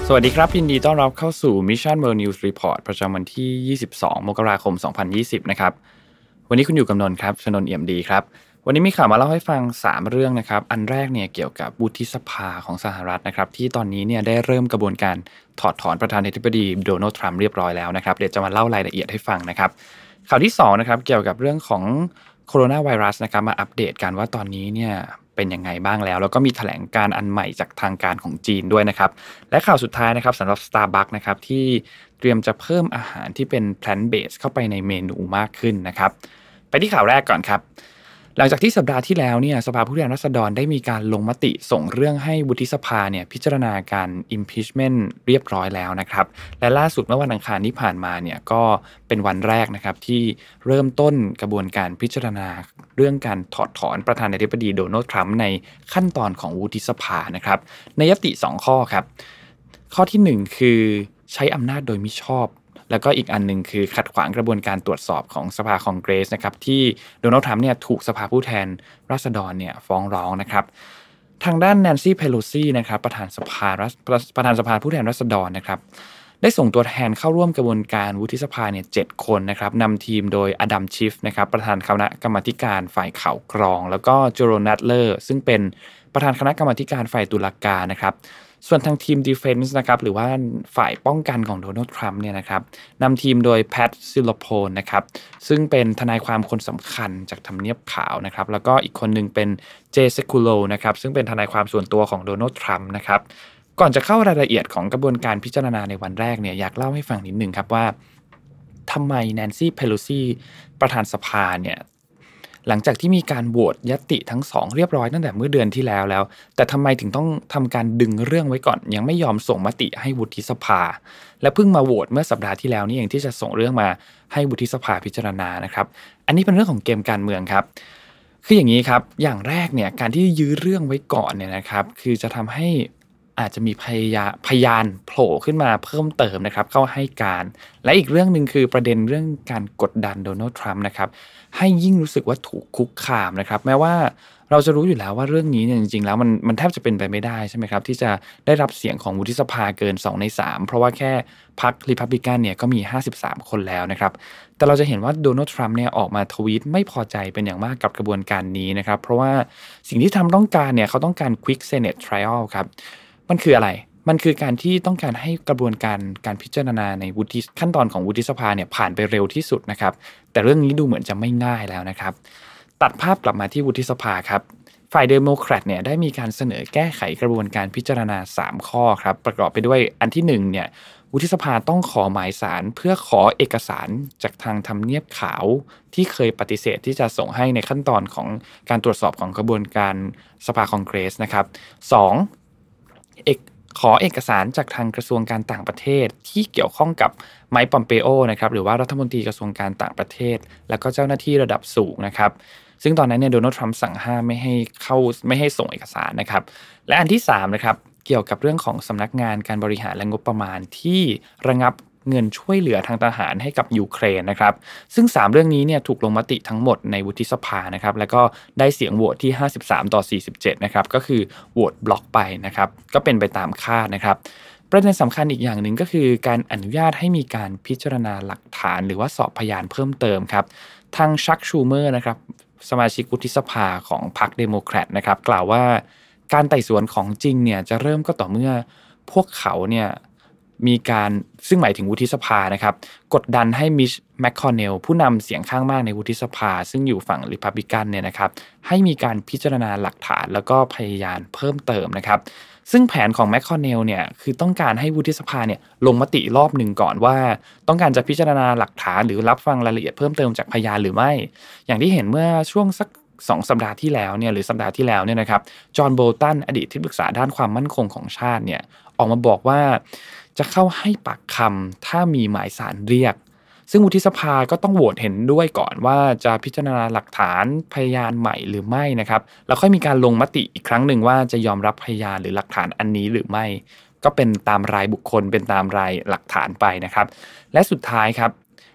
สวัสดีครับยินดีต้อนรับเข้าสู่ Mission World News Report ประจำวันที่22มกราคม2020นะครับวันนี้คุณอยู่กับนนท์ครับชนนท์เอี่ยมดีครับวันนี้มีข่าวมาเล่าให้ฟัง3เรื่องนะครับอันแรกเนี่ยเกี่ยวกับวุฒิสภาของสหรัฐนะครับที่ตอนนี้เนี่ยได้เริ่มกระบวนการถอดถอนประธานาธิบดีโดนัลด์ทรัมป์เรียบร้อยแล้วนะครับเดี๋ยวจะมาเล่ารายละเอียดให้ฟังนะครับข่าวที่2นะครับเกี่ยวกับเรื่องของโคโรนาไวรัสนะครับมาอัปเดตกันว่าตอนนี้เนี่ยเป็นยังไงบ้างแล้วก็มีแถลงการอันใหม่จากทางการของจีนด้วยนะครับและข่าวสุดท้ายนะครับสำหรับ Starbucks นะครับที่เตรียมจะเพิ่มอาหารที่เป็น plant based เข้าไปในเมนูมากขึ้นนะครับไปที่ข่าวแรกก่อนครับหลังจากที่สัปดาห์ที่แล้วเนี่ยสภาผู้แทนราษฎรได้มีการลงมติส่งเรื่องให้วุฒิสภาเนี่ยพิจารณาการ impeachment เรียบร้อยแล้วนะครับและล่าสุดเมื่อวันอังคารที่ผ่านมาเนี่ยก็เป็นวันแรกนะครับที่เริ่มต้นกระบวนการพิจารณาเรื่องการถอดถอนประธานาธิบดีโดนัลด์ทรัมป์ในขั้นตอนของวุฒิสภานะครับในยติ2ข้อครับข้อที่1คือใช้อำนาจโดยมิชอบแล้วก็อีกอันนึงคือขัดขวางกระบวนการตรวจสอบของสภาคองเกรสนะครับที่โดนัลด์ทรัมป์เนี่ยถูกสภาผู้แทนราษฎรเนี่ยฟ้องร้องนะครับทางด้านแนนซี่เพโลซีนะครับประธานสภาผู้แทนราษฎรนะครับได้ส่งตัวแทนเข้าร่วมกระบวนการวุฒิสภาเนี่ย7คนนะครับนำทีมโดยอดัมชิฟนะครับประธานคณะกรรมาธิการฝ่ายข่าวกรองแล้วก็โจโรนัทเลอร์ซึ่งเป็นประธานคณะกรรมาธิการฝ่ายตุลาการนะครับส่วนทางทีม Defense นะครับหรือว่าฝ่ายป้องกันของโดนัลด์ทรัมป์เนี่ยนะครับนำทีมโดยแพทซิลโพนนะครับซึ่งเป็นทนายความคนสำคัญจากทำเนียบขาวนะครับแล้วก็อีกคนนึงเป็นเจเซคูโลนะครับซึ่งเป็นทนายความส่วนตัวของโดนัลด์ทรัมป์นะครับก่อนจะเข้ารายละเอียดของกระบวนการพิจารณาในวันแรกเนี่ยอยากเล่าให้ฟังนิดนึงครับว่าทำไมแนนซี่เพโลซีประธานสภาเนี่ยหลังจากที่มีการโหวตญัตติทั้ง2เรียบร้อยตั้งแต่เมื่อเดือนที่แล้วแต่ทำไมถึงต้องทำการดึงเรื่องไว้ก่อนยังไม่ยอมส่งมติให้วุฒิสภาและเพิ่งมาโหวตเมื่อสัปดาห์ที่แล้วนี่เองที่จะส่งเรื่องมาให้วุฒิสภาพิจารณานะครับอันนี้เป็นเรื่องของเกมการเมืองครับคืออย่างนี้ครับอย่างแรกเนี่ยการที่ยื้อเรื่องไว้ก่อนเนี่ยนะครับคือจะทำให้อาจจะมีพยานโผล่ขึ้นมาเพิ่มเติมนะครับเข้าให้การและอีกเรื่องนึงคือประเด็นเรื่องการกดดันโดนัลด์ทรัมป์นะครับให้ยิ่งรู้สึกว่าถูกคุกคามนะครับแม้ว่าเราจะรู้อยู่แล้วว่าเรื่องนี้เนี่ยจริงๆแล้วมันแทบจะเป็นไปไม่ได้ใช่ไหมครับที่จะได้รับเสียงของวุฒิสภาเกิน2ใน3เพราะว่าแค่พรรครีพับลิกันเนี่ยก็มี53คนแล้วนะครับแต่เราจะเห็นว่าโดนัลด์ทรัมป์เนี่ยออกมาทวีตไม่พอใจเป็นอย่างมากกับกระบวนการนี้นะครับเพราะว่าสิ่งที่ทรัมป์ต้องการเนี่ยเขาต้องการ Quick Senate Trial ครับมันคืออะไรมันคือการที่ต้องการให้กระบวนการพิจารณาในขั้นตอนของวุฒิสภาเนี่ยผ่านไปเร็วที่สุดนะครับแต่เรื่องนี้ดูเหมือนจะไม่ง่ายแล้วนะครับตัดภาพกลับมาที่วุฒิสภาครับฝ่ายเดโมแครตเนี่ยได้มีการเสนอแก้ไขกระบวนการพิจารณา3ข้อครับประกอบไปด้วยอันที่1เนี่ยวุฒิสภาต้องขอหมายสารเพื่อขอเอกสารจากทางทำเนียบขาวที่เคยปฏิเสธที่จะส่งให้ในขั้นตอนของการตรวจสอบของกระบวนการสภาคองเกรสนะครับ2ขอเอกสารจากทางกระทรวงการต่างประเทศที่เกี่ยวข้องกับไมค์ ปอมเปโอนะครับหรือว่ารัฐมนตรีกระทรวงการต่างประเทศแล้วก็เจ้าหน้าที่ระดับสูงนะครับซึ่งตอนนั้นเนี่ยโดนัลด์ทรัมป์สั่งห้ามไม่ให้ส่งเอกสารนะครับและอันที่3นะครับเกี่ยวกับเรื่องของสำนักงานการบริหารและงบประมาณที่ระงับเงินช่วยเหลือทางทหารให้กับยูเครนนะครับซึ่ง3เรื่องนี้เนี่ยถูกลงมติทั้งหมดในวุฒิสภานะครับแล้วก็ได้เสียงโหวตที่53-47นะครับก็คือโหวตบล็อกไปนะครับก็เป็นไปตามคาดนะครับประเด็นสำคัญอีกอย่างหนึ่งก็คือการอนุญาตให้มีการพิจารณาหลักฐานหรือว่าสอบพยานเพิ่มเติมครับทางชักชูเมอร์นะครับสมาชิกวุฒิสภาของพรรคเดโมแครตนะครับกล่าวว่าการไต่สวนของจริงเนี่ยจะเริ่มก็ต่อเมื่อพวกเขาเนี่ยมีการซึ่งหมายถึงวุฒิสภานะครับกดดันให้มิชแมคคอนเนลผู้นำเสียงข้างมากในวุฒิสภาซึ่งอยู่ฝั่งริพับลิกันเนี่ยนะครับให้มีการพิจารณาหลักฐานแล้วก็พยานเพิ่มเติมนะครับซึ่งแผนของแมคคอนเนลเนี่ยคือต้องการให้วุฒิสภาเนี่ยลงมติรอบหนึ่งก่อนว่าต้องการจะพิจารณาหลักฐานหรือรับฟังรายละเอียดเพิ่มเติมจากพยานหรือไม่อย่างที่เห็นเมื่อช่วงสัก2สัปดาห์ที่แล้วเนี่ยหรือสัปดาห์ที่แล้วเนี่ยนะครับจอห์นโบลตันอดีตที่ปรึกษาด้านความมั่นคงของชาติเนี่ยออกมาบอกว่าจะเข้าให้ปากคำถ้ามีหมายศาลเรียกซึ่งวุฒิสภาก็ต้องโหวตเห็นด้วยก่อนว่าจะพิจารณาหลักฐานพยานใหม่หรือไม่นะครับแล้วค่อยมีการลงมติอีกครั้งหนึ่งว่าจะยอมรับพยานหรือหลักฐานอันนี้หรือไม่ก็เป็นตามรายบุคคลเป็นตามรายหลักฐานไปนะครับและสุดท้ายครับ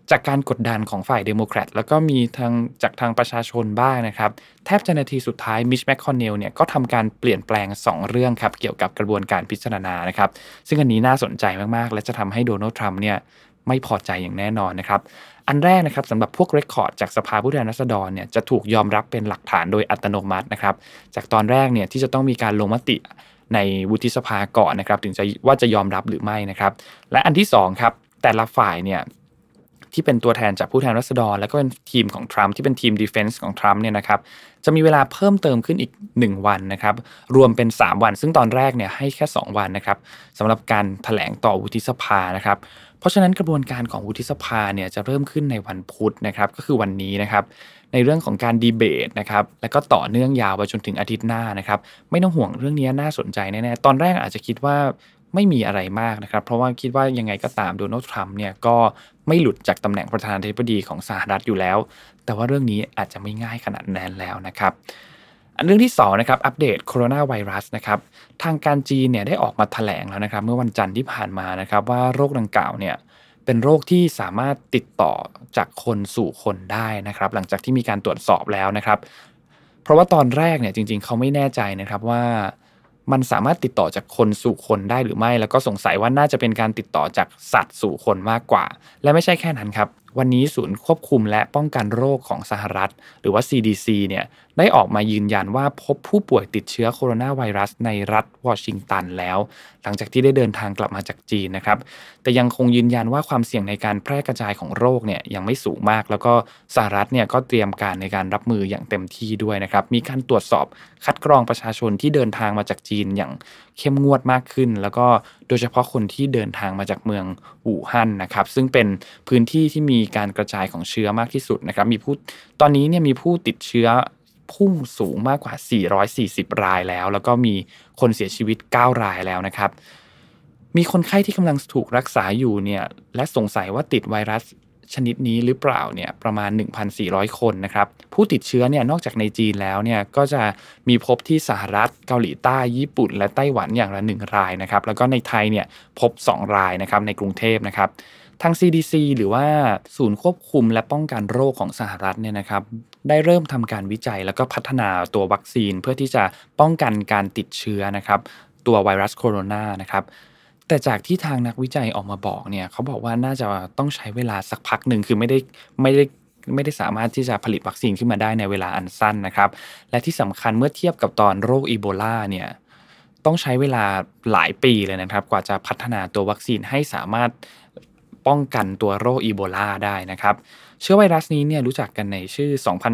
จากการกดดันของฝ่ายเดโมแครตแล้วก็มีจากทางประชาชนบ้างนะครับแทบจะนาทีสุดท้ายมิชแมคคอนเนลเนี่ยก็ทำการเปลี่ยนแปลง2เรื่องครับเกี่ยวกับกระบวนการพิจารณานะครับซึ่งอันนี้น่าสนใจมากๆและจะทำให้โดนัลด์ทรัมป์เนี่ยไม่พอใจอย่างแน่นอนนะครับอันแรกนะครับสำหรับพวกเรคคอร์ดจากสภาผู้แทนราษฎรเนี่ยจะถูกยอมรับเป็นหลักฐานโดยอัตโนมัตินะครับจากตอนแรกเนี่ยที่จะต้องมีการลงมติในวุฒิสภาก่อนนะครับถึงจะยอมรับหรือไม่นะครับและอันที่2ครับแต่ละฝ่ายเนี่ยที่เป็นตัวแทนจากผู้แทนราษฎรแล้วก็เป็นทีมของทรัมป์ที่เป็นทีมดีเฟนส์ของทรัมป์เนี่ยนะครับจะมีเวลาเพิ่มเติมขึ้นอีก1วันนะครับรวมเป็น3วันซึ่งตอนแรกเนี่ยให้แค่2วันนะครับสำหรับการแถลงต่อวุฒิสภานะครับเพราะฉะนั้นกระบวนการของวุฒิสภาเนี่ยจะเริ่มขึ้นในวันพุธนะครับก็คือวันนี้นะครับในเรื่องของการดีเบตนะครับแล้วก็ต่อเนื่องยาวไปจนถึงอาทิตย์หน้านะครับไม่ต้องห่วงเรื่องนี้น่าสนใจแน่ๆตอนแรกอาจจะคิดว่าไม่มีอะไรมากนะครับเพราะว่าคิดว่ายังไงก็ตามโดนัลด์ทรัมป์เนี่ยก็ไม่หลุดจากตำแหน่งประธานาธิบดีของสหรัฐอยู่แล้วแต่ว่าเรื่องนี้อาจจะไม่ง่ายขนาดนั้นแล้วนะครับอันเรื่องที่2นะครับอัปเดตโคโรนาไวรัสนะครับทางการจีนเนี่ยได้ออกมาแถลงแล้วนะครับเมื่อวันจันทร์ที่ผ่านมานะครับว่าโรคดังกล่าวเนี่ยเป็นโรคที่สามารถติดต่อจากคนสู่คนได้นะครับหลังจากที่มีการตรวจสอบแล้วนะครับเพราะว่าตอนแรกเนี่ยจริงๆเขาไม่แน่ใจนะครับว่ามันสามารถติดต่อจากคนสู่คนได้หรือไม่แล้วก็สงสัยว่าน่าจะเป็นการติดต่อจากสัตว์สู่คนมากกว่าและไม่ใช่แค่นั้นครับวันนี้ศูนย์ควบคุมและป้องกันโรคของสหรัฐหรือว่า CDC เนี่ยได้ออกมายืนยันว่าพบผู้ป่วยติดเชื้อโคโรนาไวรัสในรัฐวอชิงตันแล้วหลังจากที่ได้เดินทางกลับมาจากจีนนะครับแต่ยังคงยืนยันว่าความเสี่ยงในการแพร่กระจายของโรคเนี่ยยังไม่สูงมากแล้วก็สหรัฐเนี่ยก็เตรียมการในการรับมืออย่างเต็มที่ด้วยนะครับมีการตรวจสอบคัดกรองประชาชนที่เดินทางมาจากจีนอย่างเข้มงวดมากขึ้นแล้วก็โดยเฉพาะคนที่เดินทางมาจากเมืองอู่ฮั่นนะครับซึ่งเป็นพื้นที่ที่มีการกระจายของเชื้อมากที่สุดนะครับตอนนี้เนี่ยมีผู้ติดเชื้อพุ่งสูงมากกว่า440รายแล้วก็มีคนเสียชีวิต9รายแล้วนะครับมีคนไข้ที่กำลังถูกรักษาอยู่เนี่ยและสงสัยว่าติดไวรัสชนิดนี้หรือเปล่าเนี่ยประมาณ 1,400 คนนะครับผู้ติดเชื้อเนี่ยนอกจากในจีนแล้วเนี่ยก็จะมีพบที่สหรัฐเกาหลีใต้ญี่ปุ่นและไต้หวันอย่างละ1รายนะครับแล้วก็ในไทยเนี่ยพบ2รายนะครับในกรุงเทพนะครับทาง CDC หรือว่าศูนย์ควบคุมและป้องกันโรคของสหรัฐเนี่ยนะครับได้เริ่มทำการวิจัยแล้วก็พัฒนาตัววัคซีนเพื่อที่จะป้องกันการติดเชื้อนะครับตัวไวรัสโคโรนานะครับแต่จากที่ทางนักวิจัยออกมาบอกเนี่ยเขาบอกว่าน่าจะต้องใช้เวลาสักพักหนึ่งคือไม่ได้สามารถที่จะผลิตวัคซีนขึ้นมาได้ในเวลาอันสั้นนะครับและที่สำคัญเมื่อเทียบกับตอนโรคอีโบลาเนี่ยต้องใช้เวลาหลายปีเลยนะครับกว่าจะพัฒนาตัววัคซีนให้สามารถป้องกันตัวโรคอีโบลาได้นะครับเชื้อไวรัสนี้เนี่ยรู้จักกันในชื่อ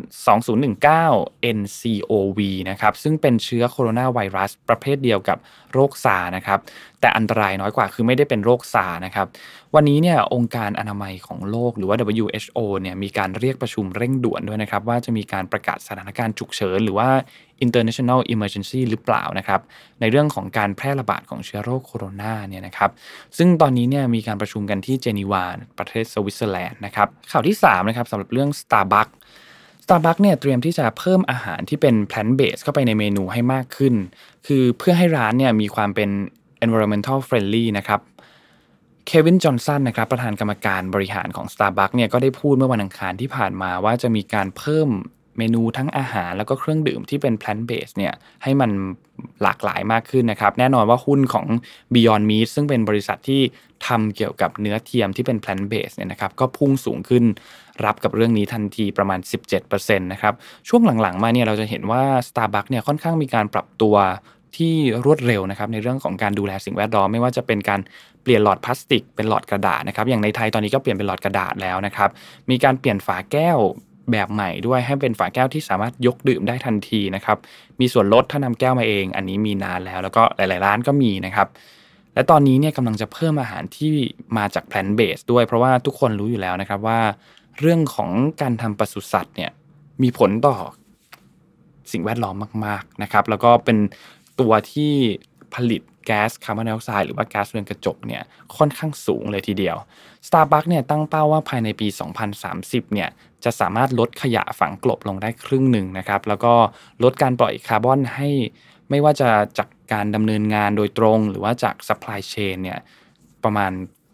2019 nCoV นะครับซึ่งเป็นเชื้อโคโรนาไวรัสประเภทเดียวกับโรคซาร์นะครับแต่อันตรายน้อยกว่าคือไม่ได้เป็นโรคซาร์นะครับวันนี้เนี่ยองค์การอนามัยของโลกหรือว่า WHO เนี่ยมีการเรียกประชุมเร่งด่วนด้วยนะครับว่าจะมีการประกาศสถานการณ์ฉุกเฉินหรือว่า international emergency หรือเปล่านะครับในเรื่องของการแพร่ระบาดของเชื้อโรคโคโรนาเนี่ยนะครับซึ่งตอนนี้เนี่ยมีการประชุมกันที่เจนีวาประเทศสวิตเซอร์แลนด์นะครับข่าวที่3นะครับสำหรับเรื่อง Starbucks เนี่ยเตรียมที่จะเพิ่มอาหารที่เป็น plant based เข้าไปในเมนูให้มากขึ้นคือเพื่อให้ร้านเนี่ยมีความเป็น environmental friendly นะครับเควินจอห์นสันนะครับประธานกรรมการบริหารของ Starbucks เนี่ยก็ได้พูดเมื่อวันอังคารที่ผ่านมาว่าจะมีการเพิ่มเมนูทั้งอาหารแล้วก็เครื่องดื่มที่เป็น plant based เนี่ยให้มันหลากหลายมากขึ้นนะครับแน่นอนว่าหุ้นของ Beyond Meat ซึ่งเป็นบริษัทที่ทำเกี่ยวกับเนื้อเทียมที่เป็น plant based เนี่ยนะครับก็พุ่งสูงขึ้นรับกับเรื่องนี้ทันทีประมาณ 17% นะครับช่วงหลังๆมาเนี่ยเราจะเห็นว่า Starbucks เนี่ยค่อนข้างมีการปรับตัวที่รวดเร็วนะครับในเรื่องของการดูแลสิ่งแวดล้อมไม่ว่าจะเป็นการเปลี่ยนหลอดพลาสติกเป็นหลอดกระดาษนะครับอย่างในไทยตอนนี้ก็เปลี่ยนเป็นหลอดกระดาษแล้วนะครับมีการเปลี่ยนฝาแก้วแบบใหม่ด้วยให้เป็นฝาแก้วที่สามารถยกดื่มได้ทันทีนะครับมีส่วนลดถ้านำแก้วมาเองอันนี้มีนานแล้วก็หลายๆร้านก็มีนะครับและตอนนี้เนี่ยกำลังจะเพิ่มอาหารที่มาจาก plant based ด้วยเพราะว่าทุกคนรู้อยู่แล้วนะครับว่าเรื่องของการทำปศุสัตว์เนี่ยมีผลต่อสิ่งแวดล้อมมากๆนะครับแล้วก็เป็นตัวที่ผลิตแก๊สคาร์บอนไดออกไซด์หรือว่าแก๊สเรือนกระจกเนี่ยค่อนข้างสูงเลยทีเดียว Starbucks เนี่ยตั้งเป้าว่าภายในปี 2030 เนี่ยจะสามารถลดขยะฝังกลบลงได้ครึ่งหนึ่งนะครับแล้วก็ลดการปล่อยคาร์บอนให้ไม่ว่าจะจากการดำเนินงานโดยตรงหรือว่าจาก supply chain เนี่ยประมาณ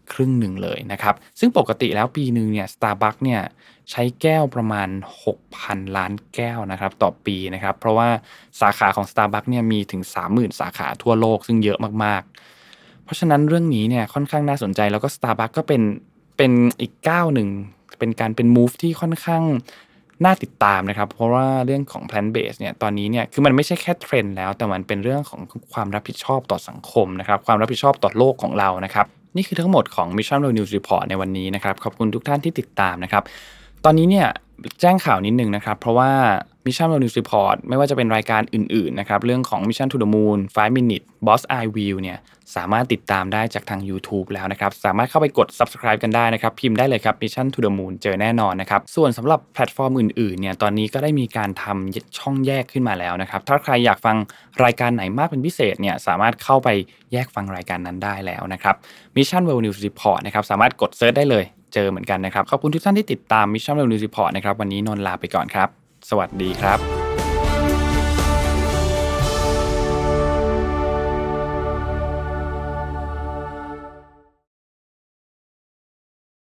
ครึ่งหนึ่งเลยนะครับซึ่งปกติแล้วปีนึงเนี่ย Starbucks เนี่ยใช้แก้วประมาณ 6,000 ล้านแก้วนะครับต่อปีนะครับเพราะว่าสาขาของ Starbucks เนี่ยมีถึง 30,000 สาขาทั่วโลกซึ่งเยอะมากๆเพราะฉะนั้นเรื่องนี้เนี่ยค่อนข้างน่าสนใจแล้วก็ Starbucks ก็เป็นอีกก้าวหนึ่งเป็น move ที่ค่อนข้างน่าติดตามนะครับเพราะว่าเรื่องของ plant based เนี่ยตอนนี้เนี่ยคือมันไม่ใช่แค่เทรนด์แล้วแต่มันเป็นเรื่องของความรับผิดชอบต่อสังคมนะครับความรับผิดชอบต่อโลกของเรานะครับนี่คือทั้งหมดของ Mission World News Report ในวันนี้นะครับขอบคุณทุกท่านที่ติดตามนะครับตอนนี้เนี่ยแจ้งข่าวนิดนึงนะครับเพราะว่า Mission World News Report ไม่ว่าจะเป็นรายการอื่นๆนะครับเรื่องของ Mission to the Moon 5 Minute Boss Eye View เนี่ยสามารถติดตามได้จากทาง YouTube แล้วนะครับสามารถเข้าไปกด Subscribe กันได้นะครับพิมพ์ได้เลยครับ Mission to the Moon เจอแน่นอนนะครับส่วนสำหรับแพลตฟอร์มอื่นๆเนี่ยตอนนี้ก็ได้มีการทำช่องแยกขึ้นมาแล้วนะครับถ้าใครอยากฟังรายการไหนมากเป็นพิเศษเนี่ยสามารถเข้าไปแยกฟังรายการนั้นได้แล้วนะครับ Mission World News Report นะครับสามารถกดเซิร์ชได้เลยเจอเหมือนกันนะครับขอบคุณทุกท่านที่ติดตาม Mission World News Report นะครับวันนี้นนท์ลาไปก่อนครับสวัสดีครับ